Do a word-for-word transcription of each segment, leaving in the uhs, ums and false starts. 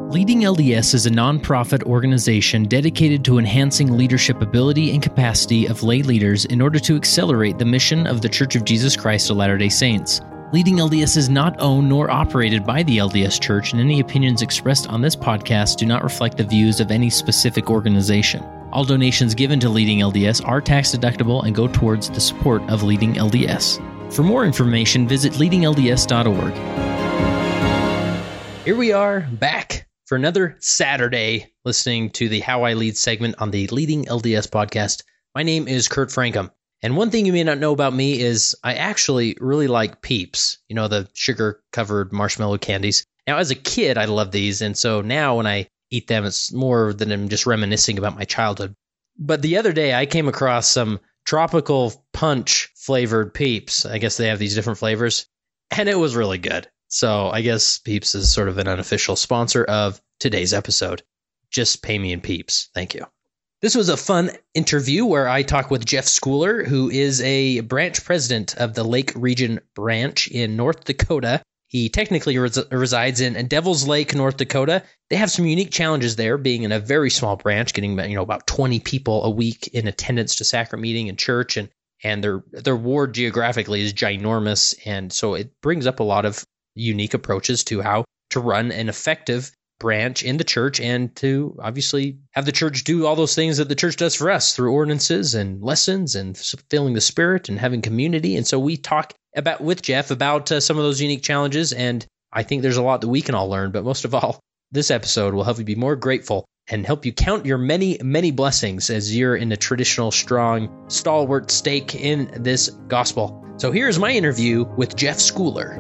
Leading L D S is a nonprofit organization dedicated to enhancing leadership ability and capacity of lay leaders in order to accelerate the mission of The Church of Jesus Christ of Latter-day Saints. Leading L D S is not owned nor operated by the L D S Church, and any opinions expressed on this podcast do not reflect the views of any specific organization. All donations given to Leading L D S are tax deductible and go towards the support of Leading L D S. For more information, visit leading L D S dot org. Here we are, back for another Saturday, listening to the How I Lead segment on the Leading L D S podcast. My name is Kurt Frankham, and one thing you may not know about me is I actually really like Peeps, you know, the sugar-covered marshmallow candies. Now, as a kid, I loved these, and so now when I eat them, it's more than I'm just reminiscing about my childhood. But the other day, I came across some tropical punch flavored Peeps. I guess they have these different flavors, and it was really good. So I guess Peeps is sort of an unofficial sponsor of today's episode. Just pay me in Peeps. Thank you. This was a fun interview where I talked with Jeff Schooler, who is a branch president of the Lake Region branch in North Dakota. He technically res- resides in Devil's Lake, North Dakota. They have some unique challenges there, being in a very small branch, getting you know about twenty people a week in attendance to sacrament meeting and church, and and their their ward geographically is ginormous, and so it brings up a lot of unique approaches to how to run an effective branch in the church and to obviously have the church do all those things that the church does for us through ordinances and lessons and filling the Spirit and having community. And so we talk about with Jeff about uh, some of those unique challenges, and I think there's a lot that we can all learn. But most of all, this episode will help you be more grateful and help you count your many, many blessings as you're in a traditional, strong, stalwart stake in this gospel. So here's my interview with Jeff Schooler.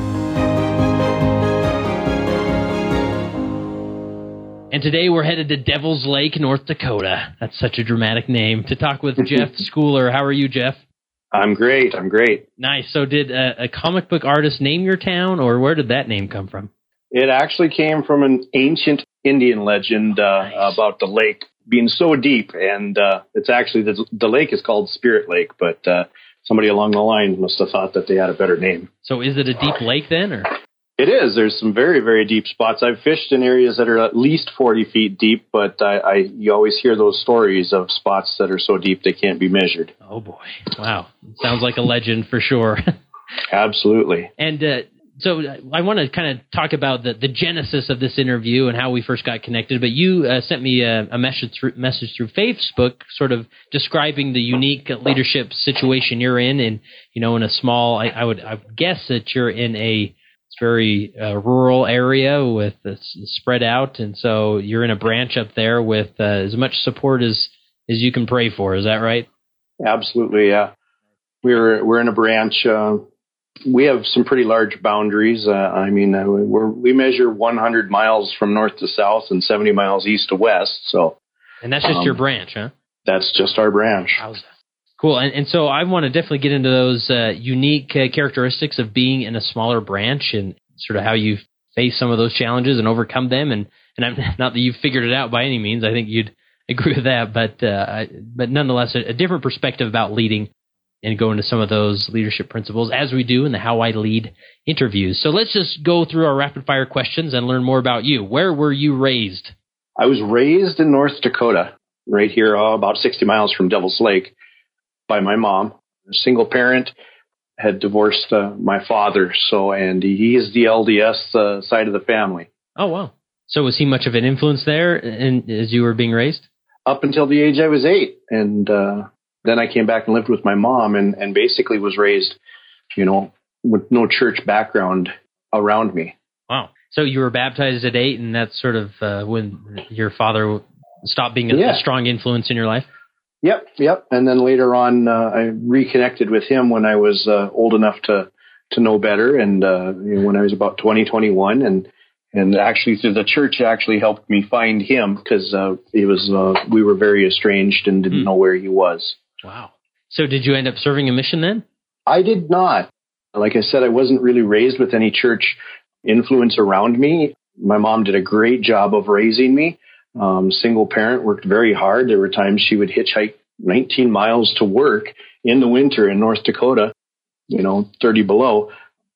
And today we're headed to Devil's Lake, North Dakota. That's such a dramatic name. To talk with Jeff Schooler. How are you, Jeff? I'm great. I'm great. Nice. So did a, a comic book artist name your town, or where did that name come from? It actually came from an ancient Indian legend uh, nice. about the lake being so deep. And uh, it's actually, the, the lake is called Spirit Lake, but uh, somebody along the line must have thought that they had a better name. So is it a deep lake then, or? It is. There's some very, very deep spots. I've fished in areas that are at least forty feet deep, but I, I you always hear those stories of spots that are so deep they can't be measured. Oh, boy. Wow. Sounds like a legend for sure. Absolutely. And uh, so I want to kind of talk about the, the genesis of this interview and how we first got connected, but you uh, sent me a, a message through, message through Facebook sort of describing the unique leadership situation you're in, and, you know, in a small, I, I would I would guess that you're in a very uh, rural area with uh, spread out, and so you're in a branch up there with uh, as much support as as you can pray for. Is that right? Absolutely, yeah. We're we're in a branch. Uh, we have some pretty large boundaries. Uh, I mean, uh, we're, we measure one hundred miles from north to south and seventy miles east to west. So, and that's just um, your branch, huh? That's just our branch. How's that? Cool. And, and so I want to definitely get into those uh, unique uh, characteristics of being in a smaller branch and sort of how you face some of those challenges and overcome them. And, and I'm not that you've figured it out by any means. I think you'd agree with that. But uh, I, but nonetheless, a, a different perspective about leading and go into some of those leadership principles as we do in the How I Lead interviews. So let's just go through our rapid fire questions and learn more about you. Where were you raised? I was raised in North Dakota, right here, uh, about sixty miles from Devil's Lake, by my mom. A single parent, had divorced uh, my father, so and he is the L D S uh, side of the family. Oh, wow. So was he much of an influence there in, as you were being raised? Up until the age I was eight, and uh, then I came back and lived with my mom, and, and basically was raised, you know, with no church background around me. Wow. So you were baptized at eight, and that's sort of uh, when your father stopped being a, yeah. a strong influence in your life? Yep, yep. And then later on, uh, I reconnected with him when I was uh, old enough to to know better, and uh, you know, when I was about twenty, twenty-one, and and actually through the church actually helped me find him because uh, he was uh, we were very estranged and didn't mm. know where he was. Wow. So did you end up serving a mission then? I did not. Like I said, I wasn't really raised with any church influence around me. My mom did a great job of raising me. Um, single parent, worked very hard. There were times she would hitchhike nineteen miles to work in the winter in North Dakota, you know, thirty below.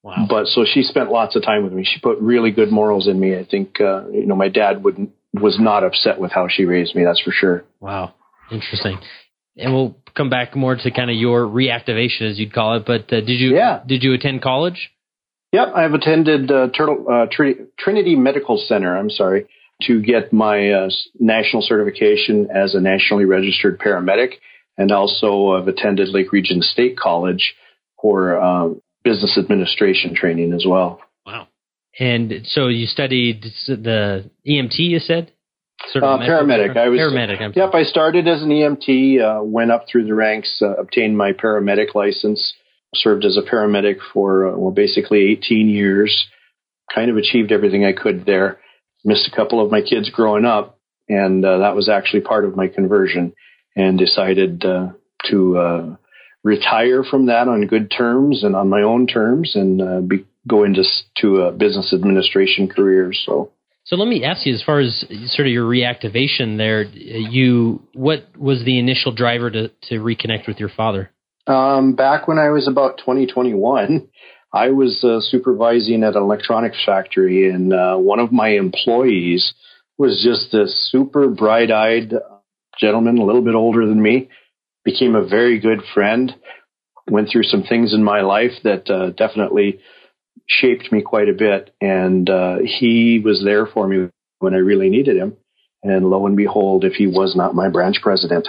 Wow. But so she spent lots of time with me. She put really good morals in me. I think, uh, you know, my dad wouldn't, was not upset with how she raised me. That's for sure. Wow. Interesting. And we'll come back more to kind of your reactivation, as you'd call it. But uh, did you, yeah. did you attend college? Yep. I've attended uh, Turtle, uh, Tr- Trinity Medical Center. I'm sorry. To get my uh, national certification as a nationally registered paramedic, and also I've attended Lake Region State College for uh, business administration training as well. Wow. And so you studied the E M T, you said? Sort of uh, paramedic. I was paramedic. I'm yep. I started as an E M T, uh, went up through the ranks, uh, obtained my paramedic license, served as a paramedic for uh, well, basically eighteen years. Kind of achieved everything I could there. Missed a couple of my kids growing up, and uh, that was actually part of my conversion, and decided uh, to uh, retire from that on good terms and on my own terms, and uh, be, go into to a business administration career. So, so let me ask you, as far as sort of your reactivation there, you what was the initial driver to, to reconnect with your father? Um, back when I was about twenty, twenty-one, I was uh, supervising at an electronics factory, and uh, one of my employees was just a super bright-eyed gentleman, a little bit older than me, became a very good friend, went through some things in my life that uh, definitely shaped me quite a bit, and uh, he was there for me when I really needed him, and lo and behold, if he was not my branch president.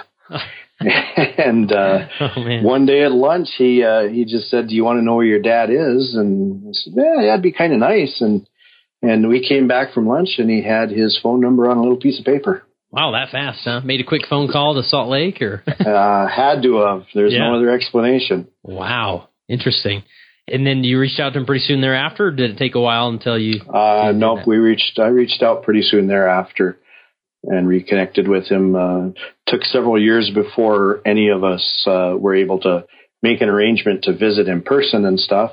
And uh, oh, one day at lunch, he uh, he just said, "Do you want to know where your dad is?" And I said, "Yeah, that'd be kind of nice." And and we came back from lunch, and he had his phone number on a little piece of paper. Wow, that fast, huh? Made a quick phone call to Salt Lake, or uh, had to have. There's yeah. no other explanation. Wow, interesting. And then you reached out to him pretty soon thereafter, or did it take a while until you? Uh, you nope, that? we reached. I reached out pretty soon thereafter. And reconnected with him. Uh, took several years before any of us uh, were able to make an arrangement to visit in person and stuff.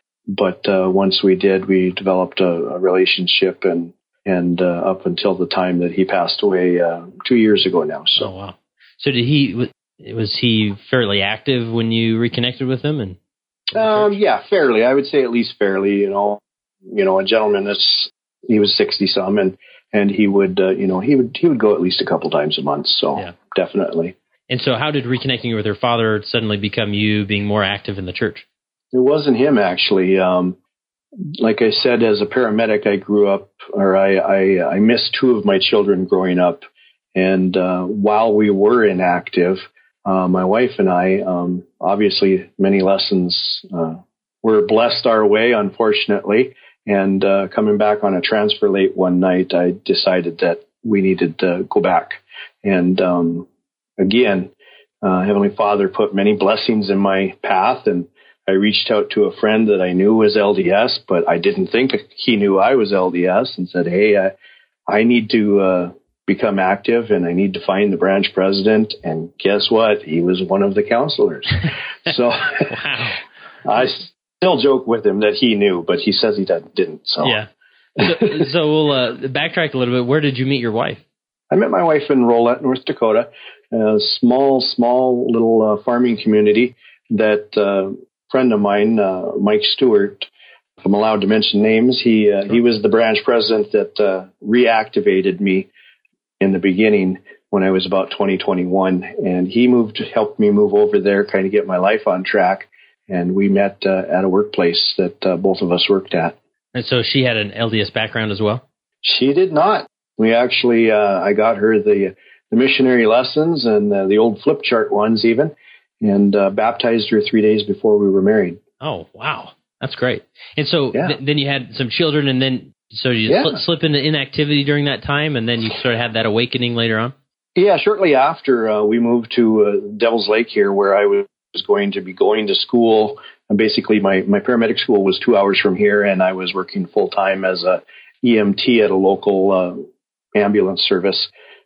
But uh, once we did, we developed a, a relationship, and and uh, up until the time that he passed away uh, two years ago now. So, oh, wow. So did he? Was he fairly active when you reconnected with him? And um, yeah, fairly. I would say at least fairly. You know, you know, a gentleman that's he was sixty some and. And he would, uh, you know, he would he would go at least a couple times a month. So yeah. Definitely. And so, how did reconnecting with your father suddenly become you being more active in the church? It wasn't him, actually. Um, like I said, as a paramedic, I grew up, or I I, I missed two of my children growing up. And uh, while we were inactive, uh, my wife and I, um, obviously, many lessons uh, were blessed our way, unfortunately. And uh, coming back on a transfer late one night, I decided that we needed to go back. And um, again, uh, Heavenly Father put many blessings in my path. And I reached out to a friend that I knew was L D S, but I didn't think he knew I was L D S, and said, "Hey, I, I need to uh, become active, and I need to find the branch president." And guess what? He was one of the counselors. So wow. I still joke with him that he knew, but he says he didn't. So yeah. So, so we'll uh, backtrack a little bit. Where did you meet your wife? I met my wife in Rolette, North Dakota, a small, small little uh, farming community that uh, a friend of mine, uh, Mike Stewart, if I'm allowed to mention names, he uh, he was the branch president that uh, reactivated me in the beginning when I was about twenty, twenty-one. And he moved, helped me move over there, kind of get my life on track. And we met uh, at a workplace that uh, both of us worked at. And so she had an L D S background as well? She did not. We actually, uh, I got her the the missionary lessons and uh, the old flip chart ones even, and uh, baptized her three days before we were married. Oh, wow. That's great. And so yeah. th- then you had some children, and then so you yeah. slip, slip into inactivity during that time, and then you sort of had that awakening later on? Yeah, shortly after uh, we moved to uh, Devil's Lake here, where I was going to be going to school. And basically, my, my paramedic school was two hours from here, and I was working full-time as a E M T at a local uh, ambulance service.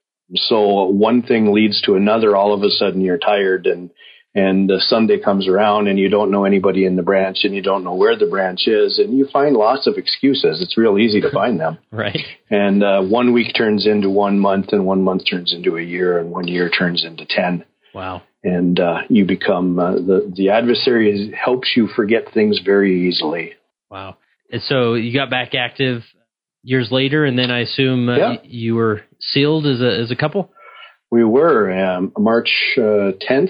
So one thing leads to another. All of a sudden, you're tired, and and uh, Sunday comes around, and you don't know anybody in the branch, and you don't know where the branch is, and you find lots of excuses. It's real easy to find them. Right. And uh, one week turns into one month, and one month turns into a year, and one year turns into ten. Wow. And uh, you become, uh, the, the adversary is, helps you forget things very easily. Wow. And so you got back active years later, and then I assume uh, yeah. y- you were sealed as a as a couple? We were um, March uh, tenth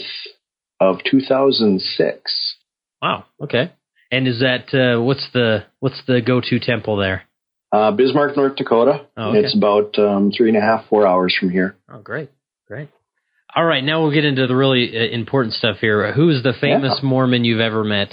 of two thousand six. Wow. Okay. And is that uh, what's the what's the go-to temple there? Uh, Bismarck, North Dakota. Oh, okay. It's about um, three and a half, four hours from here. Oh, great, great. All right, now we'll get into the really uh, important stuff here. Who is the famous yeah. Mormon you've ever met?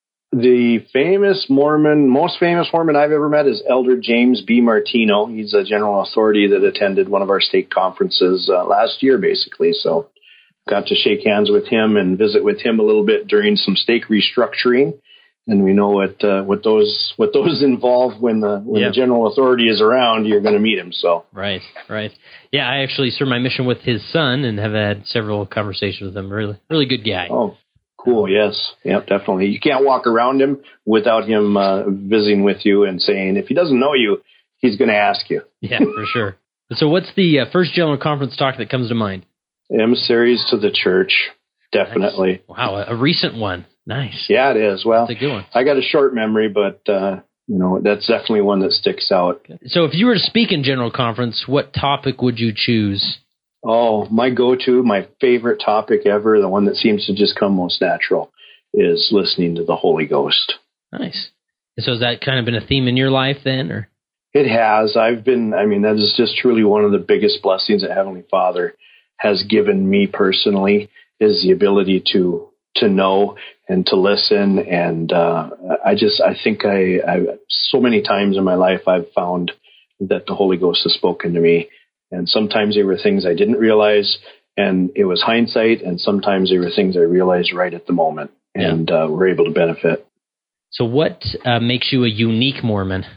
The famous Mormon, most famous Mormon I've ever met is Elder James B. Martino. He's a general authority that attended one of our stake conferences uh, last year, basically. So got to shake hands with him and visit with him a little bit during some stake restructuring. And we know what uh, what those what those involve when the when yep. the general authority is around. You're going to meet him. So right, right, yeah. I actually served my mission with his son and have had several conversations with him. Really, really good guy. Oh, cool. Yes, yep, definitely. You can't walk around him without him uh, visiting with you and saying if he doesn't know you, he's going to ask you. Yeah, for sure. So, what's the uh, first general conference talk that comes to mind? Emissaries to the Church, definitely. Nice. Wow, a, a recent one. Nice. Yeah, it is. Well, that's a good one. I got a short memory, but uh, you know that's definitely one that sticks out. So, if you were to speak in general conference, what topic would you choose? Oh, my go-to, my favorite topic ever, the one that seems to just come most natural, is listening to the Holy Ghost. Nice. So, has that kind of been a theme in your life then, or? It has. I've been. I mean, that is just truly one of the biggest blessings that Heavenly Father has given me personally, is the ability to to know and to listen. And uh, I just, I think I, I, so many times in my life, I've found that the Holy Ghost has spoken to me. And sometimes they were things I didn't realize, and it was hindsight. And sometimes they were things I realized right at the moment, and yeah. uh, were able to benefit. So what uh, makes you a unique Mormon?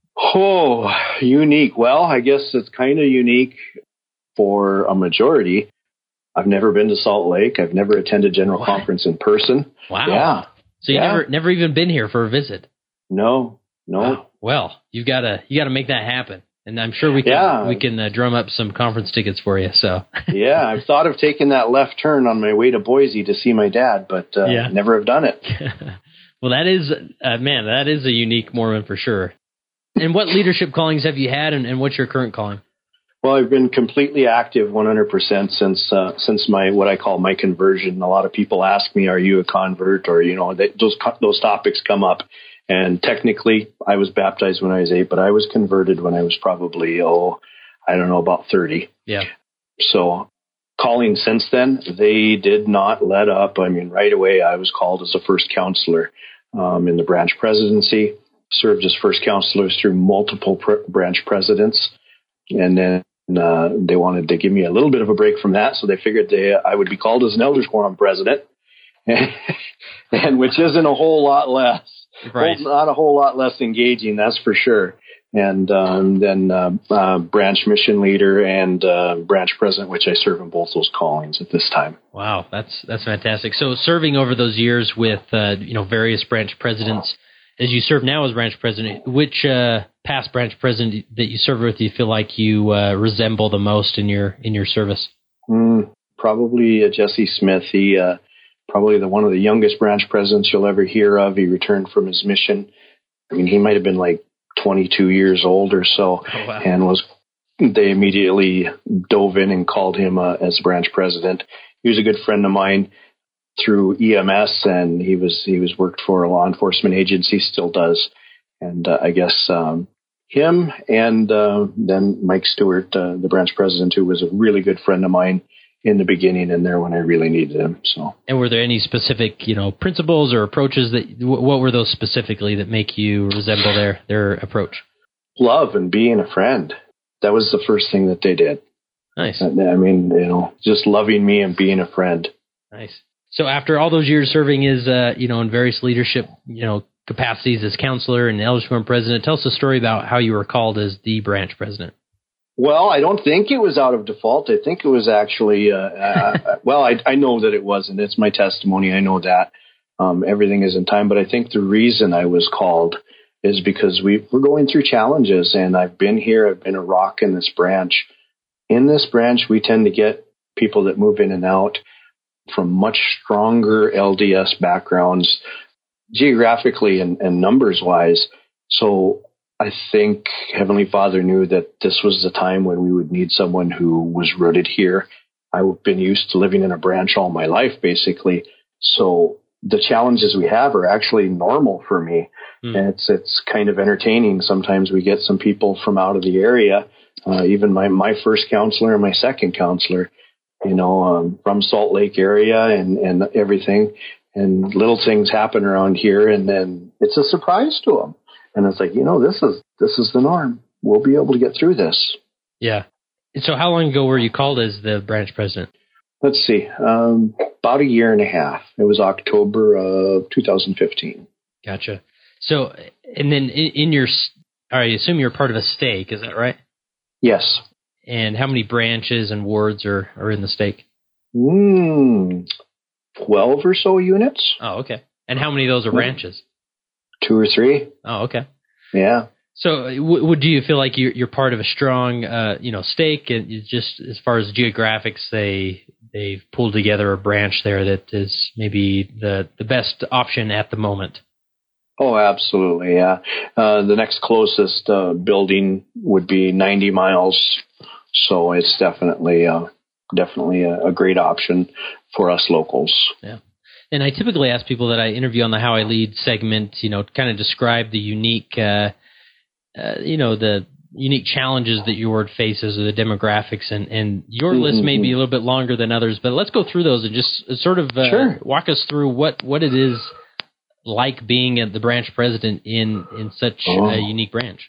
Oh, unique. Well, I guess it's kind of unique for a majority. I've never been to Salt Lake. I've never attended General what? Conference in person. Wow. Yeah. So you yeah. never never even been here for a visit? No. No. Wow. Well, you've got to you got to make that happen. And I'm sure we can yeah. we can uh, drum up some conference tickets for you. So yeah, I've thought of taking that left turn on my way to Boise to see my dad, but uh, yeah. never have done it. Well, that is uh, man, that is a unique Mormon for sure. And what leadership callings have you had, and, and what's your current calling? Well, I've been completely active one hundred percent since uh, since my what I call my conversion. A lot of people ask me, "Are you a convert?" Or you know, they, those those topics come up. And technically, I was baptized when I was eight, but I was converted when I was probably oh, I don't know, about thirty. Yeah. So calling since then, they did not let up. I mean, right away, I was called as a first counselor um, in the branch presidency. Served as first counselors through multiple pr- branch presidents, and then. Uh, they wanted to give me a little bit of a break from that, so they figured they, I would be called as an elders quorum president, and, and which isn't a whole lot less, right. whole, not a whole lot less engaging, that's for sure. And um, then uh, uh, branch mission leader and uh, branch president, which I serve in both those callings at this time. Wow, that's that's fantastic. So serving over those years with uh, you know various branch presidents. As you serve now as branch president, which uh, past branch president that you served with do you feel like you uh, resemble the most in your in your service? Mm, probably uh, Jesse Smith. He uh, probably the one of the youngest branch presidents you'll ever hear of. He returned from his mission. I mean, he might have been like twenty-two years old or so, oh, wow. and was they immediately dove in and called him uh, as branch president. He was a good friend of mine through E M S, and he was he was worked for a law enforcement agency, still does, and uh, I guess um, him and uh, then Mike Stewart, uh, the branch president, who was a really good friend of mine in the beginning and there when I really needed him. So, and were there any specific you know principles or approaches that what were those specifically that make you resemble their their approach? Love and being a friend. That was the first thing that they did. Nice. I mean, you know, just loving me and being a friend. Nice. So after all those years serving as, uh, you know, in various leadership, you know, capacities as counselor and elders quorum president, tell us a story about how you were called as the branch president. Well, I don't think it was out of default. I think it was actually, uh, uh, well, I, I know that it wasn't. It's my testimony. I know that um, everything is in time. But I think the reason I was called is because we, we're going through challenges, and I've been here. I've been a rock in this branch. In this branch, we tend to get people that move in and out from much stronger L D S backgrounds geographically and, and numbers wise. So I think Heavenly Father knew that this was the time when we would need someone who was rooted here. I've been used to living in a branch all my life, basically. So the challenges we have are actually normal for me. Mm. And it's, it's kind of entertaining. Sometimes we get some people from out of the area, uh, even my, my first counselor and my second counselor, you know, um, from Salt Lake area and, and everything. And little things happen around here, and then it's a surprise to them. And it's like, you know, this is this is the norm. We'll be able to get through this. Yeah. So how long ago were you called as the branch president? Let's see. Um, about a year and a half. It was October of two thousand fifteen. Gotcha. So, and then in, in your, I assume you're part of a stake, is that right? Yes. And how many branches and wards are, are in the stake? Mm, twelve or so units. Oh, okay. And how many of those are branches? Two or three. Oh, okay. Yeah. So, w- would do you feel like you're, you're part of a strong, uh, you know, stake, and you just as far as geographics, they they've pulled together a branch there that is maybe the the best option at the moment? Oh, absolutely. Yeah. Uh, the next closest uh, building would be ninety miles, so it's definitely uh, definitely a, a great option for us locals. Yeah. And I typically ask people that I interview on the How I Lead segment, you know, kind of describe the unique, uh, uh, you know, the unique challenges that your ward faces or the demographics. And, and your mm-hmm. list may be a little bit longer than others, but let's go through those and just sort of uh, sure. walk us through what, what it is like being the branch president in, in such oh. a unique branch.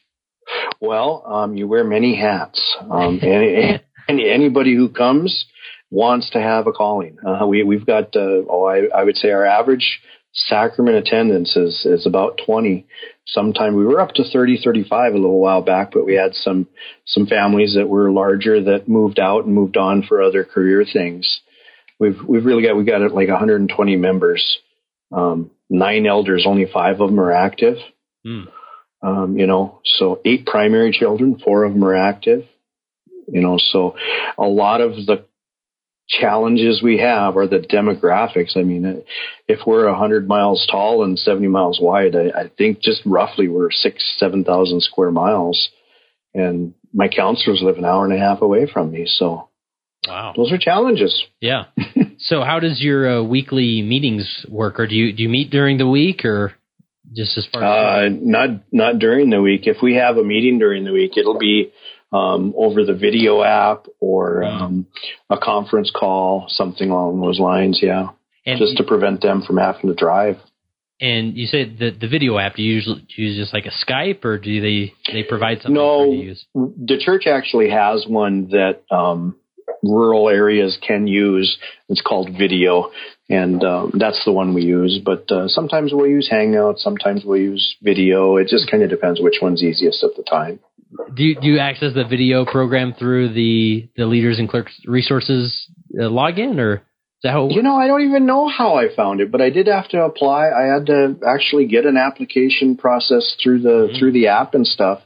Well, um, you wear many hats. Um, any, any, anybody who comes wants to have a calling. Uh, we, we've got, uh, oh, I, I would say our average sacrament attendance is, is about twenty. Sometime we were up to thirty, thirty-five a little while back, but we had some, some families that were larger that moved out and moved on for other career things. We've, we've really got, we got like one hundred twenty members, um, nine elders, only five of them are active. Mm. Um, you know, so eight primary children, four of them are active, you know, so a lot of the challenges we have are the demographics. I mean, if we're one hundred miles tall and seventy miles wide, I, I think just roughly we're six, seven thousand square miles. And my counselors live an hour and a half away from me. So wow, those are challenges. Yeah. So how does your uh, weekly meetings work? Or do you, do you meet during the week or just as far as? Uh, not, not during the week. If we have a meeting during the week, it'll be Um, over the video app or um, a conference call, something along those lines, yeah, and just to prevent them from having to drive. And you said that the video app, do you usually use just like a Skype, or do they, they provide something no, for you to use? The church actually has one that um, rural areas can use. It's called Video, and um, that's the one we use. But uh, sometimes we'll use Hangout, sometimes we'll use Video. It just kind of depends which one's easiest at the time. Do you, do you access the video program through the, the Leaders and Clerks Resources uh, login, or is that how it works? You know, I don't even know how I found it, but I did have to apply. I had to actually get an application process through the mm-hmm. through the app and stuff.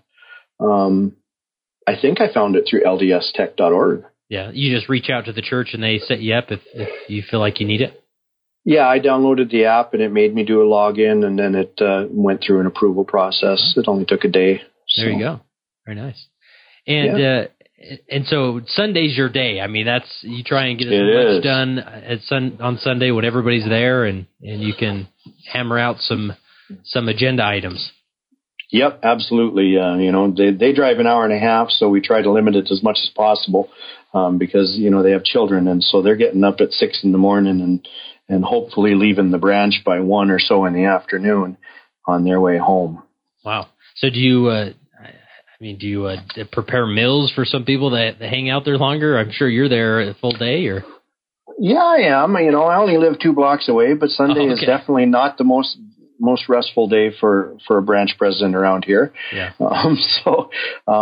Um, I think I found it through L D S tech dot org. Yeah, you just reach out to the church and they set you up if, if you feel like you need it? Yeah, I downloaded the app and it made me do a login, and then it uh, went through an approval process. It only took a day. So. There you go. Very nice. And yeah. uh, and so Sunday's your day. I mean, that's you try and get as it much is. done at sun, on Sunday when everybody's there, and, and you can hammer out some some agenda items. Yep, absolutely. Uh, you know, they they drive an hour and a half, so we try to limit it as much as possible um, because you know they have children, and so they're getting up at six in the morning and and hopefully leaving the branch by one or so in the afternoon on their way home. Wow. So do you? Uh, I mean, do you uh, prepare meals for some people that, that hang out there longer? I'm sure you're there a full day, or? Yeah, I am. You know, I only live two blocks away, but Sunday oh, okay. is definitely not the most most restful day for, for a branch president around here. Yeah. Um, so,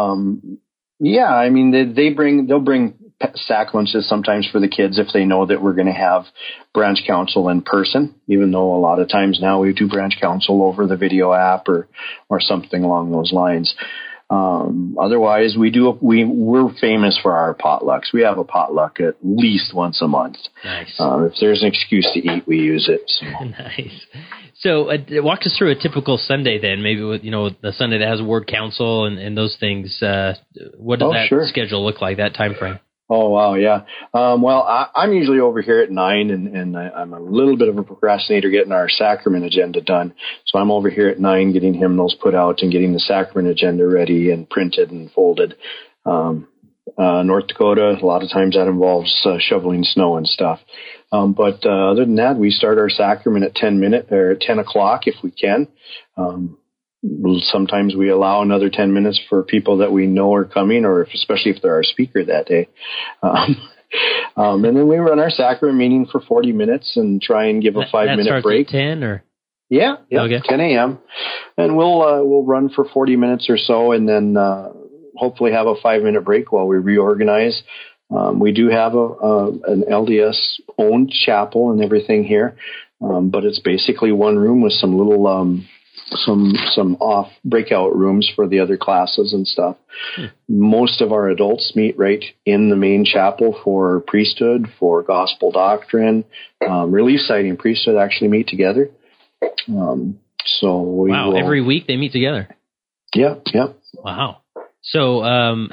um, yeah, I mean, they, they bring they'll bring sack lunches sometimes for the kids if they know that we're going to have branch council in person. Even though a lot of times now we do branch council over the video app or or something along those lines. Um, otherwise, we do, we, we're famous for our potlucks. We have a potluck at least once a month. Nice. Um, if there's an excuse to eat, we use it. So. Nice. So uh, walk us through a typical Sunday then, maybe with, you know, the Sunday that has a word council and, and those things. Uh, what does oh, that sure. schedule look like, that time frame? Oh, wow, yeah. Um, well, I, I'm usually over here at nine, and, and I, I'm a little bit of a procrastinator getting our sacrament agenda done. So I'm over here at nine getting hymnals put out and getting the sacrament agenda ready and printed and folded. Um, uh, North Dakota, a lot of times that involves uh, shoveling snow and stuff. Um, but uh, other than that, we start our sacrament at ten minute or ten o'clock if we can. Um, Sometimes we allow another ten minutes for people that we know are coming, or if, especially if they're our speaker that day. Um, um, and then we run our sacrament meeting for forty minutes and try and give a that, five that minute starts break. At ten or? Yeah, yeah, okay. ten a.m. And we'll uh, we'll run for forty minutes or so, and then uh, hopefully have a five minute break while we reorganize. Um, we do have a, a an L D S owned chapel and everything here, um, but it's basically one room with some little. Um, some some off breakout rooms for the other classes and stuff. Hmm. Most of our adults meet right in the main chapel for priesthood, for gospel doctrine. Um, Relief Society and priesthood actually meet together. Um, so we Wow, will, every week they meet together? Yeah, yeah. Wow. So, um,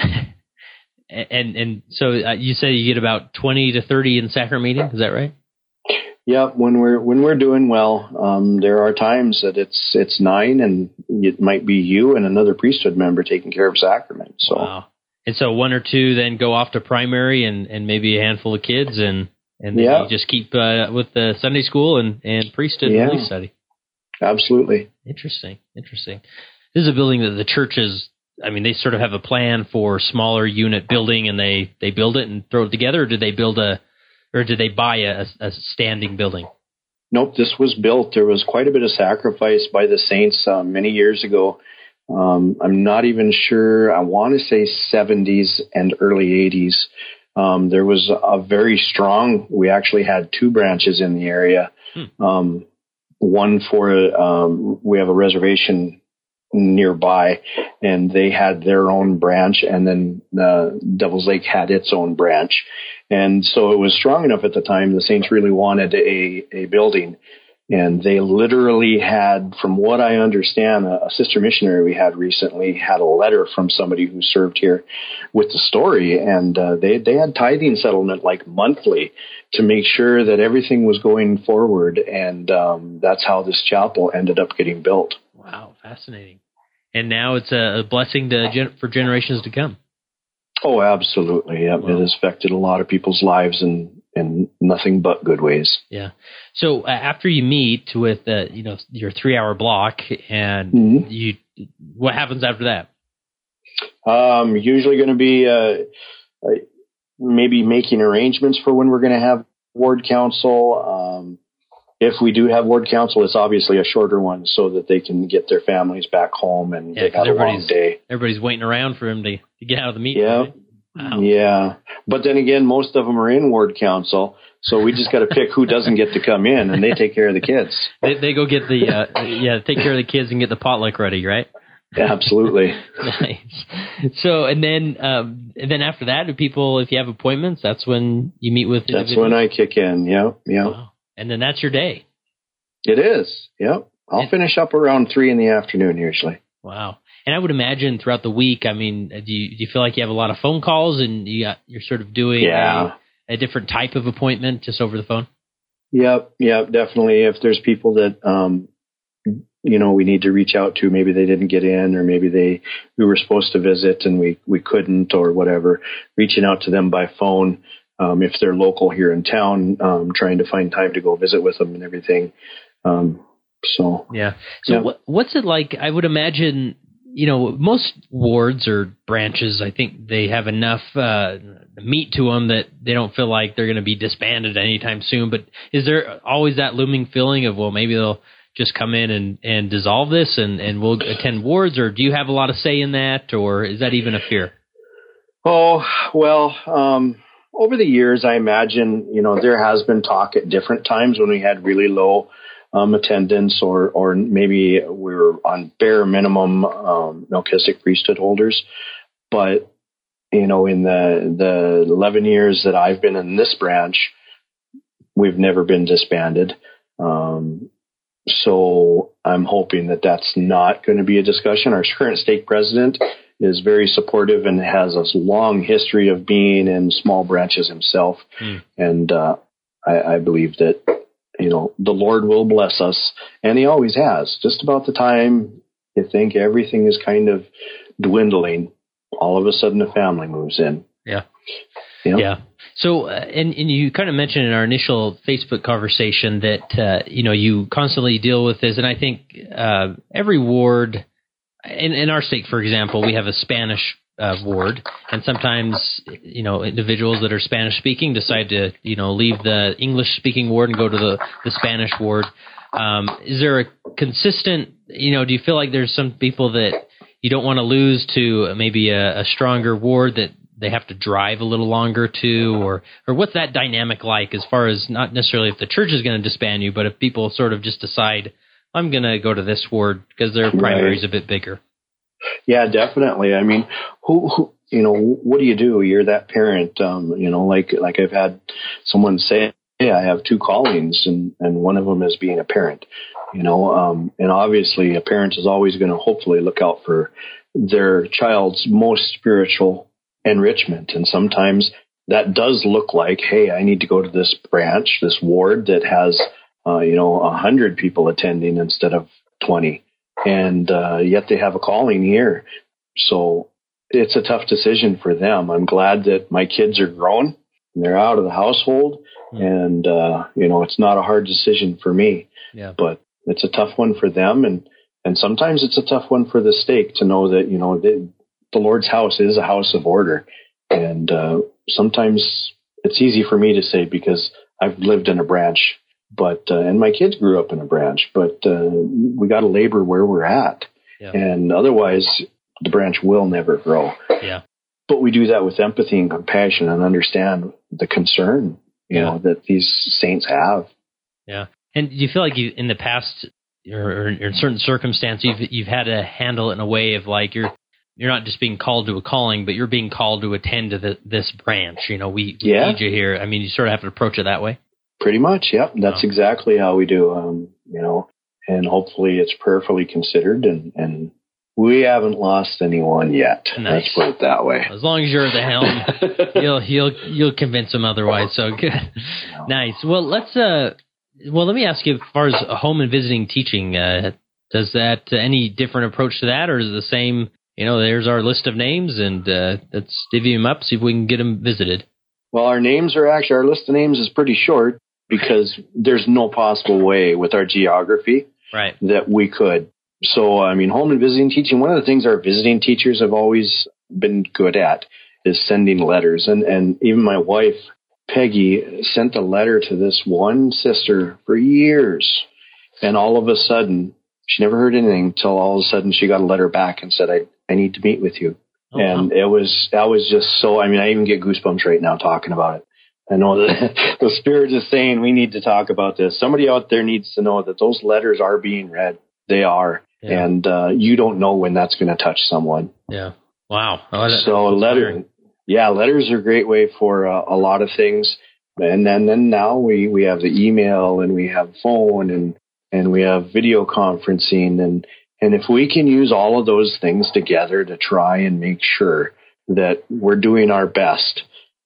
and and so uh, you say you get about twenty to thirty in sacrament meeting, is that right? Yeah, when we're when we're doing well, um, there are times that it's it's nine, and it might be you and another priesthood member taking care of sacrament. So, wow. And so one or two then go off to primary, and, and maybe a handful of kids, and and then yeah. you just keep uh, with the Sunday school and, and priesthood yeah. and relief study. Absolutely. Interesting, interesting. This is a building that the churches, I mean, they sort of have a plan for smaller unit building, and they, they build it and throw it together, or did they build a Or did they buy a, a standing building? Nope, this was built. There was quite a bit of sacrifice by the saints uh, many years ago. Um, I'm not even sure. I want to say seventies and early eighties. Um, there was a very strong, we actually had two branches in the area. Hmm. Um, one for, um, we have a reservation nearby, and they had their own branch, and then uh, Devil's Lake had its own branch. And so it was strong enough at the time. The Saints really wanted a, a building, and they literally had, from what I understand, a, a sister missionary we had recently had a letter from somebody who served here with the story, and uh, they, they had tithing settlement like monthly to make sure that everything was going forward, and um, that's how this chapel ended up getting built. Wow, fascinating. And now it's a blessing to gen- for generations to come. Oh, absolutely. Yeah, wow. It has affected a lot of people's lives in, in nothing but good ways. Yeah. So uh, after you meet with uh, you know your three-hour block, and mm-hmm. you, what happens after that? Um, usually going to be uh, maybe making arrangements for when we're going to have ward council. Um, If we do have ward council, it's obviously a shorter one so that they can get their families back home and yeah, they've had a long day. Everybody's waiting around for him to, to get out of the meeting. Yeah. Right? Wow. Yeah. But then again, most of them are in ward council, so we just got to pick who doesn't get to come in, and they take care of the kids. They, they go get the, uh, yeah, take care of the kids and get the potluck ready, right? Yeah, absolutely. Nice. So, and then, um, and then after that, do people, if you have appointments, that's when you meet with That's when I kick in. Yeah. Yeah. Wow. And then that's your day. It is. Yep. I'll and, finish up around three in the afternoon usually. Wow. And I would imagine throughout the week, I mean, do you, do you feel like you have a lot of phone calls and you got, you're sort of doing yeah. a, a different type of appointment just over the phone? Yep. Yep. Definitely. If there's people that, um, you know, we need to reach out to, maybe they didn't get in, or maybe they, we were supposed to visit and we, we couldn't, or whatever, reaching out to them by phone. Um, if they're local here in town, um, trying to find time to go visit with them and everything. Um, so, yeah. So yeah. What, what's it like? I would imagine, you know, most wards or branches, I think they have enough, uh, meat to them that they don't feel like they're going to be disbanded anytime soon. But is there always that looming feeling of, well, maybe they'll just come in and, and dissolve this and, and we'll attend wards, or do you have a lot of say in that, or is that even a fear? Oh, well, um, over the years, I imagine, you know, there has been talk at different times when we had really low um, attendance, or or maybe we were on bare minimum um, Melchizedek priesthood holders. But, you know, in the, the eleven years that I've been in this branch, we've never been disbanded. Um, so I'm hoping that that's not going to be a discussion. Our current stake president is very supportive and has a long history of being in small branches himself. Mm. And uh, I, I believe that, you know, the Lord will bless us. And he always has. Just about the time you think everything is kind of dwindling, all of a sudden a family moves in. Yeah. You know? Yeah. So, uh, and, and you kind of mentioned in our initial Facebook conversation that, uh, you know, you constantly deal with this. And I think uh, every ward, in, in our stake, for example, we have a Spanish uh, ward. And sometimes, you know, individuals that are Spanish speaking decide to, you know, leave the English speaking ward and go to the, the Spanish ward. Um, is there a consistent, you know, do you feel like there's some people that you don't want to lose to maybe a, a stronger ward that they have to drive a little longer to, or or what's that dynamic like as far as not necessarily if the church is going to disband you, but if people sort of just decide, I'm going to go to this ward because their primary is a bit bigger? Yeah, definitely. I mean, who, who, you know, what do you do? You're that parent, um, you know, like like I've had someone say, hey, I have two callings, and, and one of them is being a parent, you know, um, and obviously a parent is always going to hopefully look out for their child's most spiritual enrichment. And sometimes that does look like, hey, I need to go to this branch, this ward that has, uh, you know, a hundred people attending instead of twenty. And uh, yet they have a calling here. So it's a tough decision for them. I'm glad that my kids are grown and they're out of the household. Mm. And, uh, you know, it's not a hard decision for me. Yeah. But it's a tough one for them. And, and sometimes it's a tough one for the stake to know that, you know, they, the Lord's house is a house of order. And uh, sometimes it's easy for me to say because I've lived in a branch, but uh, and my kids grew up in a branch, but uh, we got to labor where we're at. Yeah. And otherwise, the branch will never grow. Yeah. But we do that with empathy and compassion and understand the concern, you yeah. know, that these saints have. Yeah. And do you feel like you, in the past, or, or in certain circumstances, you've, you've had to handle it in a way of like you're, You're not just being called to a calling, but you're being called to attend to the, this branch. You know, we, we yeah. need you here. I mean, you sort of have to approach it that way. Pretty much, yeah. That's oh. exactly how we do, um, you know, and hopefully it's prayerfully considered, and, and we haven't lost anyone yet. Nice. Let's put it that way. As long as you're at the helm, you'll, you'll, you'll convince them otherwise. So good. No. Nice. Well, let's, uh, well, let me ask you, as far as home and visiting teaching, uh, does that, uh, any different approach to that, or is it the same? You know, there's our list of names, and uh, let's divvy them up, see if we can get them visited. Well, our names are actually, our list of names is pretty short because there's no possible way with our geography right. that we could. So, I mean, home and visiting teaching, one of the things our visiting teachers have always been good at is sending letters. And, and even my wife, Peggy, sent a letter to this one sister for years. And all of a sudden, she never heard anything until all of a sudden she got a letter back and said, I I need to meet with you. Oh, and wow. it was, that was just so, I mean, I even get goosebumps right now talking about it. I know that the Spirit is saying we need to talk about this. Somebody out there needs to know that those letters are being read. They are. Yeah. And uh, you don't know when that's going to touch someone. Yeah. Wow. Oh, that, so letter, yeah, letters are a great way for uh, a lot of things. And then, then now we, we have the email, and we have phone, and, and we have video conferencing, and, And if we can use all of those things together to try and make sure that we're doing our best,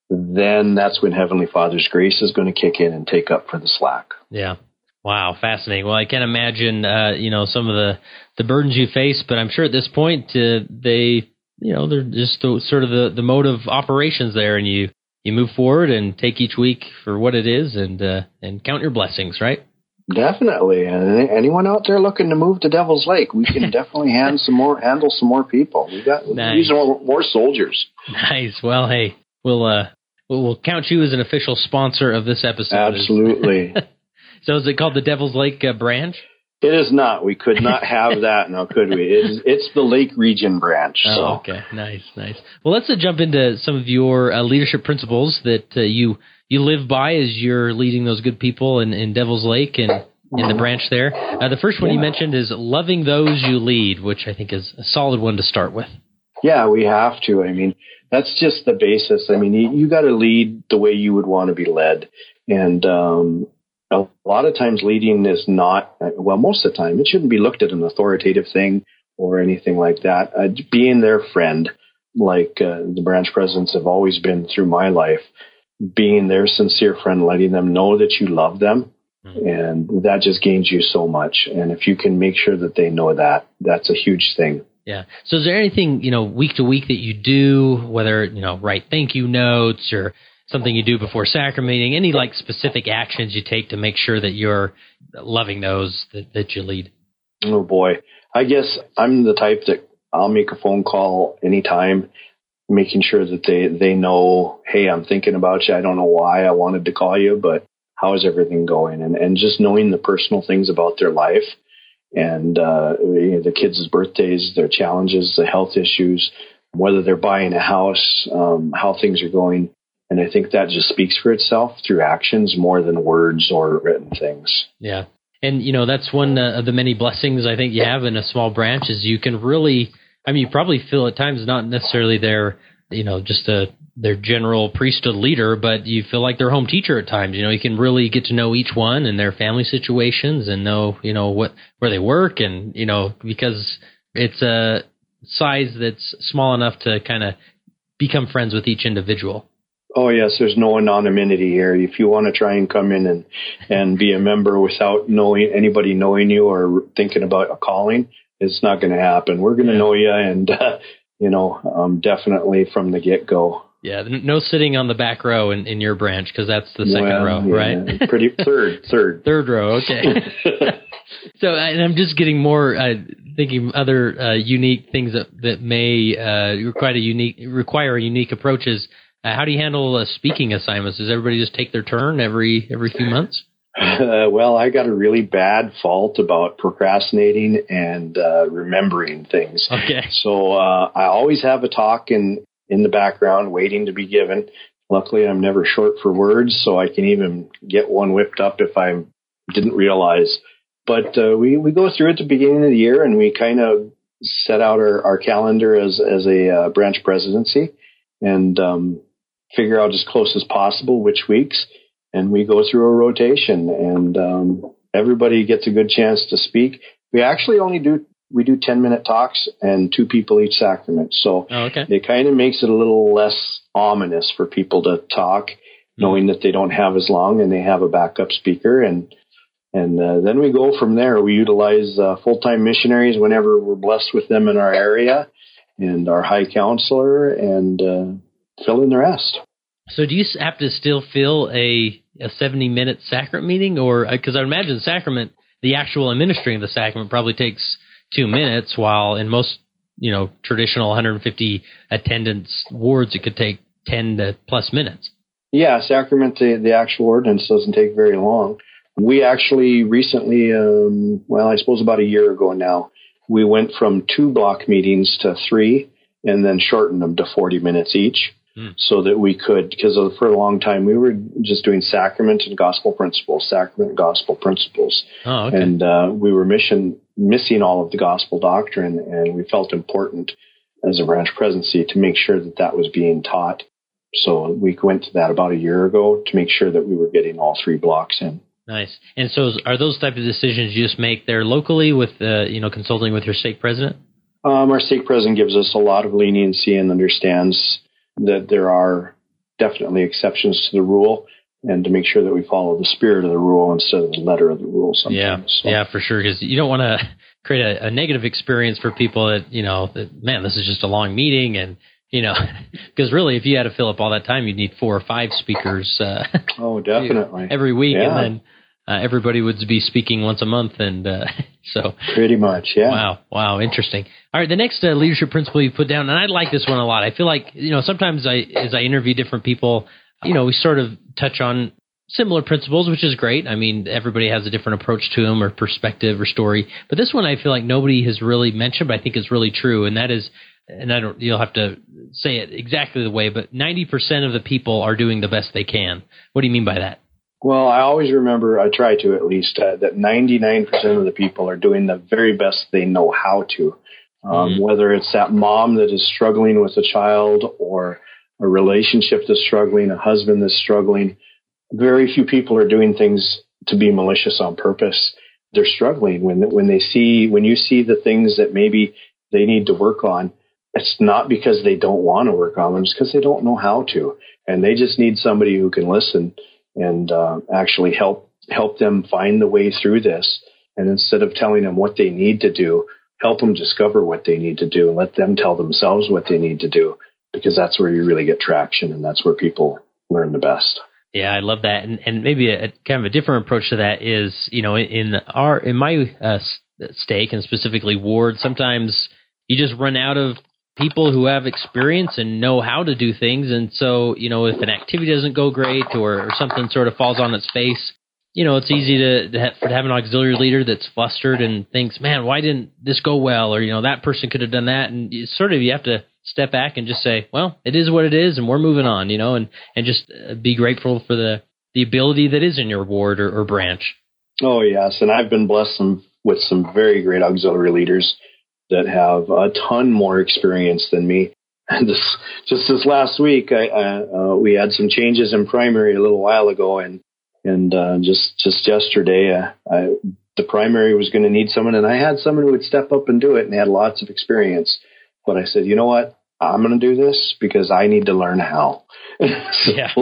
then that's when Heavenly Father's grace is going to kick in and take up for the slack. Yeah. Wow. Fascinating. Well, I can't imagine, uh, you know, some of the, the burdens you face, but I'm sure at this point, uh, they, you know, they're just the, sort of the, the mode of operations there, and you, you move forward and take each week for what it is, and, uh, and count your blessings, right? Definitely. And anyone out there looking to move to Devil's Lake, we can definitely hand some more, handle some more people. We got nice. These are more, more soldiers. Nice. Well, hey, we'll, uh, we'll, we'll count you as an official sponsor of this episode. Absolutely. So is it called the Devil's Lake uh, branch? It is not. We could not have that now, could we? It's, it's the Lake Region branch. So. Oh, okay. Nice, nice. Well, let's uh, jump into some of your uh, leadership principles that uh, you you live by as you're leading those good people in, in Devil's Lake and in the branch there. Uh, the first one yeah. you mentioned is loving those you lead, which I think is a solid one to start with. Yeah, we have to. I mean, that's just the basis. I mean, you, you got to lead the way you would want to be led. And, um, a lot of times leading is not, well, most of the time, it shouldn't be looked at an authoritative thing or anything like that. Uh, being their friend, like uh, the branch presidents have always been through my life, being their sincere friend, letting them know that you love them. Mm-hmm. And that just gains you so much. And if you can make sure that they know that, that's a huge thing. Yeah. So is there anything, you know, week to week that you do, whether, you know, write thank you notes or something you do before sacrament meeting, any like specific actions you take to make sure that you're loving those that, that you lead? Oh boy. I guess I'm the type that I'll make a phone call anytime, making sure that they, they know, hey, I'm thinking about you. I don't know why I wanted to call you, but how is everything going? And, and just knowing the personal things about their life and uh, you know, the kids' birthdays, their challenges, the health issues, whether they're buying a house, um, how things are going. And I think that just speaks for itself through actions more than words or written things. Yeah. And, you know, that's one uh, of the many blessings I think you have in a small branch is you can really, I mean, you probably feel at times not necessarily their, you know, just a, their general priesthood leader, but you feel like their home teacher at times. You know, you can really get to know each one and their family situations and know, you know, what, where they work and, you know, because it's a size that's small enough to kind of become friends with each individual. Oh, yes. There's no anonymity here. If you want to try and come in and, and be a member without knowing anybody knowing you or thinking about a calling, it's not going to happen. We're going to yeah. know you and, uh, you know, um, definitely from the get-go. Yeah, no sitting on the back row in, in your branch because that's the second well, row, yeah, right? Pretty third, third. Third row, okay. So, and I'm just getting more uh, thinking other uh, unique things that that may uh, require a unique require unique approaches. Uh, how do you handle uh, speaking assignments? Does everybody just take their turn every every few months? Uh, well, I got a really bad fault about procrastinating and uh, remembering things. Okay. So uh, I always have a talk in, in the background waiting to be given. Luckily, I'm never short for words, so I can even get one whipped up if I didn't realize. But uh, we, we go through at the beginning of the year, and we kind of set out our, our calendar as, as a uh, branch presidency and um, figure out as close as possible which weeks. And we go through a rotation, and um, everybody gets a good chance to speak. We actually only do we do ten minute talks and two people each sacrament, so oh, okay. It kind of makes it a little less ominous for people to talk, mm-hmm. knowing that they don't have as long and they have a backup speaker, and and uh, then we go from there. We utilize uh, full time missionaries whenever we're blessed with them in our area, and our high counselor, and uh, fill in the rest. So do you have to still fill a, a seventy-minute sacrament meeting? Or because I imagine the sacrament, the actual administering of the sacrament probably takes two minutes, while in most, you know, traditional one hundred fifty attendance wards, it could take ten to plus minutes. Yeah, sacrament, the, the actual ordinance doesn't take very long. We actually recently, um, well, I suppose about a year ago now, we went from two block meetings to three and then shortened them to forty minutes each. Hmm. So that we could, because for a long time we were just doing sacrament and gospel principles, sacrament and gospel principles. Oh, okay. And uh, we were mission, missing all of the gospel doctrine, and we felt important as a branch presidency to make sure that that was being taught. So we went to that about a year ago to make sure that we were getting all three blocks in. Nice. And so are those type of decisions you just make there locally with, uh, you know, consulting with your stake president? Um, our stake president gives us a lot of leniency and understands that there are definitely exceptions to the rule, and to make sure that we follow the spirit of the rule instead of the letter of the rule sometimes. Yeah, so. yeah, for sure, because you don't want to create a, a negative experience for people that, you know, that, man, this is just a long meeting, and, you know, because really, if you had to fill up all that time, you'd need four or five speakers. Uh, oh, definitely. every week, yeah. and then uh, everybody would be speaking once a month, and uh, so. Pretty much, yeah. Wow, wow, interesting. All right, the next uh, leadership principle you put down, and I like this one a lot. I feel like, you know, sometimes I, as I interview different people, you know, we sort of touch on similar principles, which is great. I mean, everybody has a different approach to them or perspective or story. But this one I feel like nobody has really mentioned, but I think is really true, and that is, and I don't, you'll have to say it exactly the way, but ninety percent of the people are doing the best they can. What do you mean by that? Well, I always remember, I try to at least, uh, that ninety-nine percent of the people are doing the very best they know how to. Um, mm-hmm. Whether it's that mom that is struggling with a child, or a relationship that's struggling, a husband that's struggling, very few people are doing things to be malicious on purpose. They're struggling when when they see when you see the things that maybe they need to work on. It's not because they don't want to work on them; it's because they don't know how to, and they just need somebody who can listen and uh, actually help help them find the way through this. And instead of telling them what they need to do, help them discover what they need to do and let them tell themselves what they need to do, because that's where you really get traction, and that's where people learn the best. Yeah, I love that. And and maybe a, a kind of a different approach to that is, you know, in our in my uh, stake, and specifically Ward, sometimes you just run out of people who have experience and know how to do things. And so, you know, if an activity doesn't go great, or, or something sort of falls on its face, you know, it's easy to, to, have, to have an auxiliary leader that's flustered and thinks, man, why didn't this go well? Or, you know, that person could have done that. And you sort of, you have to step back and just say, well, it is what it is, and we're moving on, you know, and, and just be grateful for the, the ability that is in your ward or, or branch. Oh, yes. And I've been blessed some, with some very great auxiliary leaders that have a ton more experience than me. And this, just this last week, I, I, uh, we had some changes in primary a little while ago, and and uh, just just yesterday, uh, I, the primary was going to need someone, and I had someone who would step up and do it, and they had lots of experience. But I said, you know what? I'm going to do this because I need to learn how. so yeah.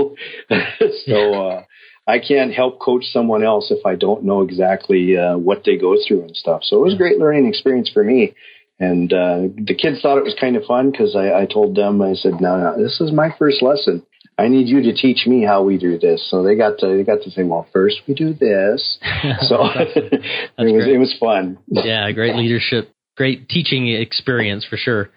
so uh, I can't help coach someone else if I don't know exactly uh, what they go through and stuff. So it was a great learning experience for me. And uh, the kids thought it was kind of fun because I, I told them, I said, no, no, this is my first lesson. I need you to teach me how we do this. So they got to they got to say, well, first we do this. So it was great. it was fun. Yeah, great leadership, great teaching experience for sure.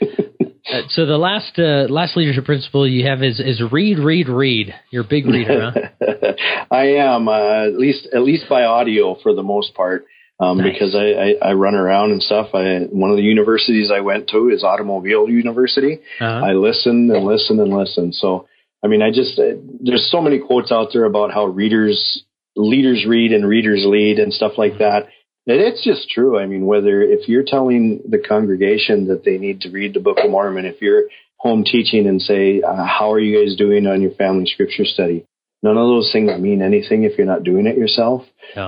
uh, so the last uh, last leadership principle you have is is read, read, read. You're a big reader, huh? I am uh, at least at least by audio for the most part. Um, nice. Because I, I, I run around and stuff. I, one of the universities I went to is Automobile University. Uh-huh. I listen and listen and listen. So, I mean, I just, uh, there's so many quotes out there about how readers, leaders read and readers lead and stuff like that. And it's just true. I mean, whether, if you're telling the congregation that they need to read the Book of Mormon, if you're home teaching and say, uh, how are you guys doing on your family scripture study? None of those things mean anything if you're not doing it yourself. Yeah.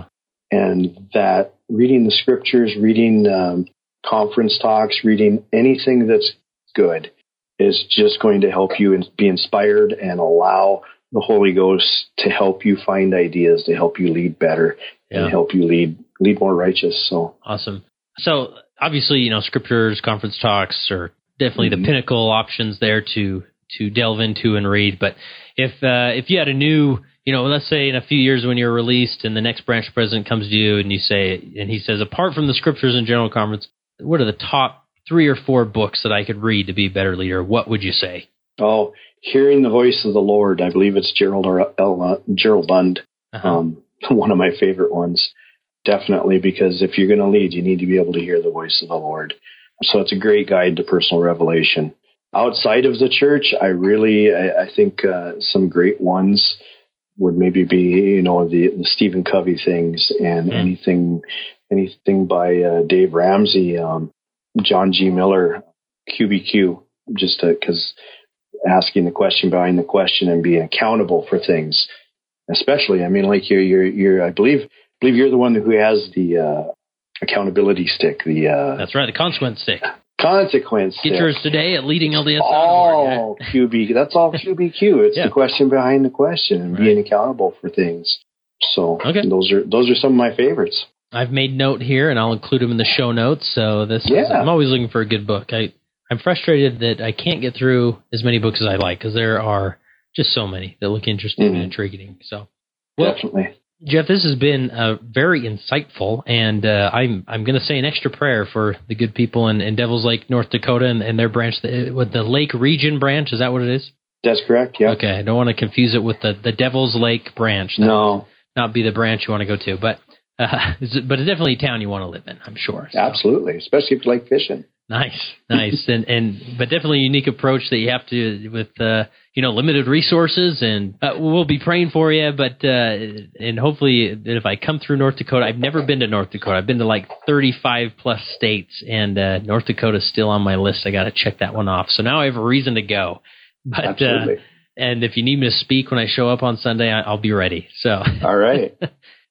And that reading the scriptures, reading um, conference talks, reading anything that's good is just going to help you be inspired and allow the Holy Ghost to help you find ideas, to help you lead better, yeah. and help you lead lead more righteous. So awesome. So obviously, you know, scriptures, conference talks are definitely mm-hmm. the pinnacle options there to to delve into and read. But if uh, if you had a new You know, let's say in a few years when you're released and the next branch president comes to you and you say, and he says, apart from the scriptures and general conference, what are the top three or four books that I could read to be a better leader? What would you say? Oh, Hearing the Voice of the Lord. I believe it's Gerald or L, Gerald Lund. Uh-huh. Um, one of my favorite ones, definitely, because if you're going to lead, you need to be able to hear the voice of the Lord. So it's a great guide to personal revelation. Outside of the church, I really, I, I think uh, some great ones would maybe be, you know, the, the Stephen Covey things and mm. anything, anything by uh, Dave Ramsey, um, John G. Miller, Q B Q, just because asking the question behind the question and being accountable for things, especially, I mean, like you're, you're, you're I believe, believe you're the one who has the uh, accountability stick. The uh, That's right, the consequence stick. Consequence. Get yours today at leading L D S. Oh, yeah. Q B. That's all Q B Q. It's yeah. the question behind the question and right. being accountable for things. So okay. those are those are some of my favorites. I've made note here, and I'll include them in the show notes. So this, yeah. is, I'm always looking for a good book. I I'm frustrated that I can't get through as many books as I like because there are just so many that look interesting mm-hmm. and intriguing. So well, definitely. Jeff, this has been uh, very insightful, and uh, I'm I'm going to say an extra prayer for the good people in, in Devils Lake, North Dakota, and, and their branch, the, with the Lake Region branch. Is that what it is? That's correct. Yeah. Okay, I don't want to confuse it with the, the Devils Lake branch. That no, not be the branch you want to go to, but uh, but it's definitely a town you want to live in. I'm sure. So. Absolutely, especially if you like fishing. Nice, nice, and and but definitely a unique approach that you have to with uh, you know limited resources, and uh, we'll be praying for you. But uh, and hopefully, if I come through North Dakota, I've never been to North Dakota. I've been to like thirty-five plus states, and uh, North Dakota's still on my list. I got to check that one off. So now I have a reason to go. But Absolutely. Uh, and if you need me to speak when I show up on Sunday, I, I'll be ready. So all right.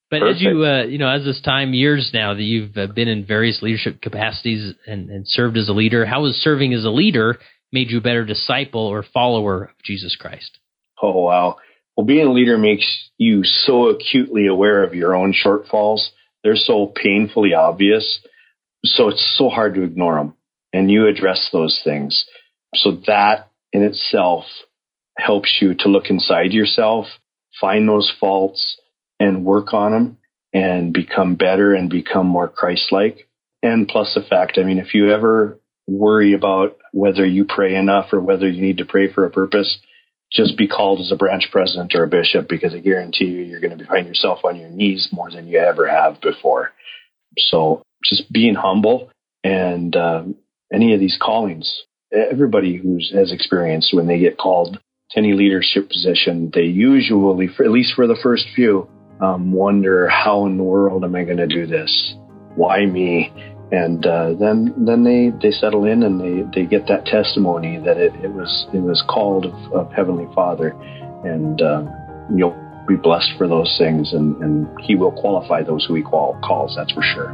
But Perfect. as you, uh, you know, as this time, years now that you've uh, been in various leadership capacities and, and served as a leader, how has serving as a leader made you a better disciple or follower of Jesus Christ? Oh, wow. Well, being a leader makes you so acutely aware of your own shortfalls. They're so painfully obvious. So it's so hard to ignore them. And you address those things. So that in itself helps you to look inside yourself, find those faults, and work on them and become better and become more Christ-like. And plus the fact, I mean, if you ever worry about whether you pray enough or whether you need to pray for a purpose, just be called as a branch president or a bishop, because I guarantee you, you're going to find yourself on your knees more than you ever have before. So just being humble and um, any of these callings, everybody who has experienced when they get called to any leadership position, they usually, for, at least for the first few, um, wonder, how in the world am I going to do this? Why me? And uh, then then they, they settle in and they, they get that testimony that it, it was it was called of, of Heavenly Father, and uh, you'll be blessed for those things, and, and He will qualify those who He call, calls, that's for sure.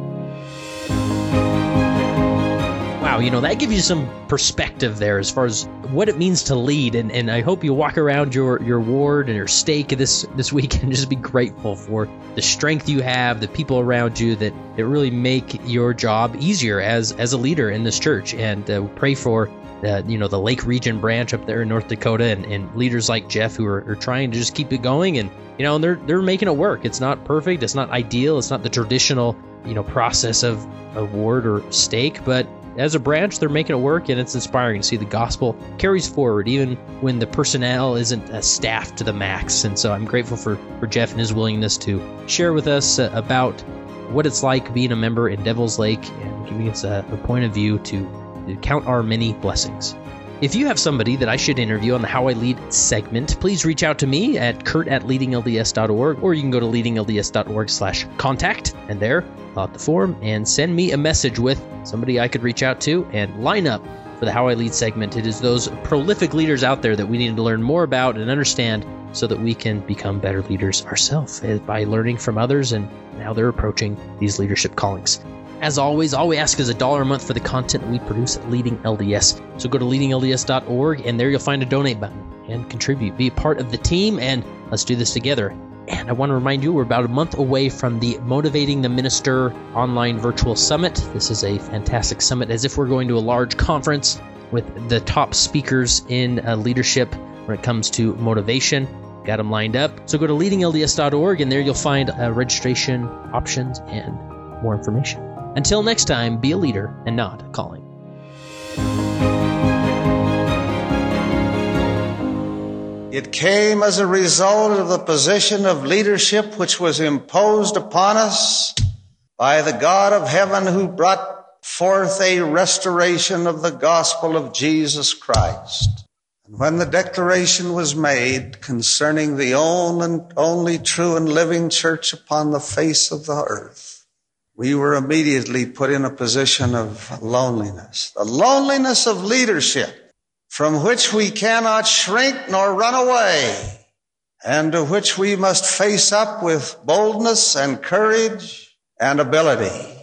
Wow, you know, that gives you some perspective there as far as what it means to lead. And, and I hope you walk around your, your ward and your stake this, this week and just be grateful for the strength you have, the people around you that, that really make your job easier as, as a leader in this church. And uh, pray for, uh, you know, the Lake Region branch up there in North Dakota and, and leaders like Jeff who are, are trying to just keep it going. And, you know, they're, they're making it work. It's not perfect. It's not ideal. It's not the traditional, you know, process of a ward or stake, but as a branch, they're making it work, and it's inspiring to see the gospel carries forward even when the personnel isn't uh, staffed to the max. And so I'm grateful for, for Jeff and his willingness to share with us uh, about what it's like being a member in Devil's Lake and giving us a, a point of view to, to count our many blessings. If you have somebody that I should interview on the How I Lead segment, please reach out to me at kurt at leading L D S dot org, or you can go to leading L D S dot org slash contact, and there, fill out the form and send me a message with somebody I could reach out to and line up for the How I Lead segment. It is those prolific leaders out there that we need to learn more about and understand so that we can become better leaders ourselves by learning from others and how they're approaching these leadership callings. As always, all we ask is a dollar a month for the content that we produce at Leading L D S. So go to leading L D S dot org, and there you'll find a donate button and contribute. Be a part of the team, and let's do this together. And I want to remind you, we're about a month away from the Motivating the Minister online virtual summit. This is a fantastic summit, as if we're going to a large conference with the top speakers in uh, leadership when it comes to motivation. Got them lined up. So go to leading L D S dot org, and there you'll find uh, registration options and more information. Until next time, be a leader and not a calling. It came as a result of the position of leadership which was imposed upon us by the God of heaven, who brought forth a restoration of the gospel of Jesus Christ. And when the declaration was made concerning the only and only true and living church upon the face of the earth, we were immediately put in a position of loneliness, the loneliness of leadership, from which we cannot shrink nor run away, and to which we must face up with boldness and courage and ability.